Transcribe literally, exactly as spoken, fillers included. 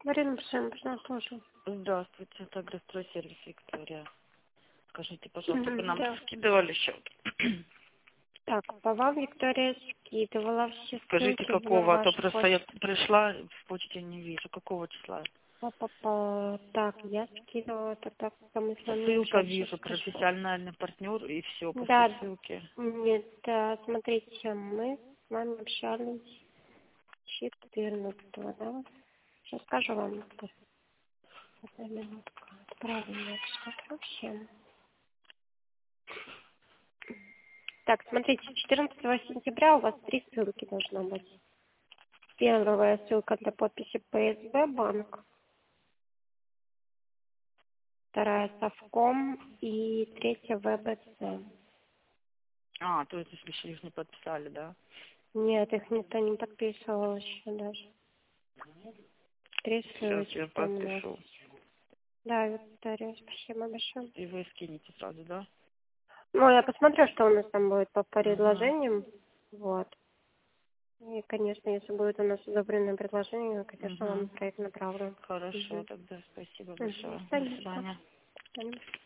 Марина Пшенина, слушаю. Здравствуйте, это Агростройсервис Виктория. Скажите, пожалуйста, вы Мгм, нам да. скидывали счет? Так, по вам Виктория скидывала все Скажите, ссылки на какого? А то вашу просто я почту. пришла, в почте не вижу. Какого числа? Па-па-па. Так, я скидывала тогда, когда мы с вами Ссылка общались, сейчас вижу, скажу. профессиональный партнер и все, после Да, ссылки. нет, да, смотрите, мы с вами общались четырнадцатого, да? Сейчас скажу вам. Одна минутка. Отправление что-то вообще. Так, смотрите, четырнадцатого сентября у вас три ссылки должно быть. Первая ссылка для подписи Пэ Эс Бэ банк, вторая Совком и третья Вэ Бэ Цэ. А, то есть если еще их не подписали, да? Нет, их никто не подписывал еще даже. Три Сейчас я ссылочки там у нас. подпишу. Да, Виктория, спасибо большое. И вы скинете сразу, да? Ну, я посмотрю, что у нас там будет по Угу. предложениям. Вот. И, конечно, если будет у нас одобренное предложение, я, конечно, вам Угу. проект направлю. Хорошо, Угу. тогда спасибо Угу. большое. До Спасибо. свидания. Спасибо.